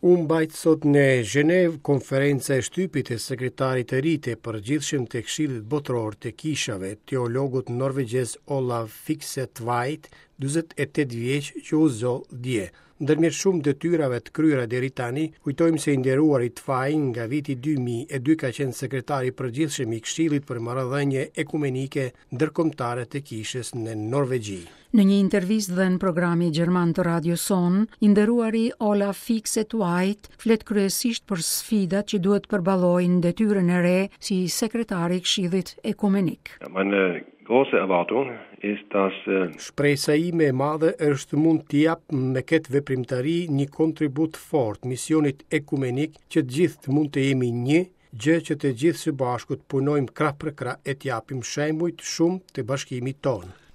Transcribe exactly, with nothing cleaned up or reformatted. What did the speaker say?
U mbajt sot në Zhenev konferenca e shtypit e sekretarit të ri të përgjithshëm të Këshillit Botëror të Kishave, teologut norvegjez Olav Fiksetveit, dyzet e tetë vjeç, që u zë dje. Ndërmjet shumë detyrave të kryera deri tani, kujtojmë se i nderuari Tveit nga viti dy mijë e dy ka qenë sekretari i përgjithshëm i Këshillit për marrëdhënie ekumenike ndërkombëtare të Kishës në Norvegji. Në një intervistë dhe në programi gjerman të Radio Son, i nderuari Olav Fiksetveit flet kryesisht për sfidat që duhet përballojnë detyrën e re si sekretari i Këshillit Ekumenik. Meine große Erwartung ist, dass Shpresa ime e madhe është mund t'i jap me këtë veprimtari një kontribut fort misionit ekumenik që të gjithë mund të jemi një, gjë që të gjithë së bashku të punojmë krah për krah e t'japim shembuj të shumë të bashkimit tonë.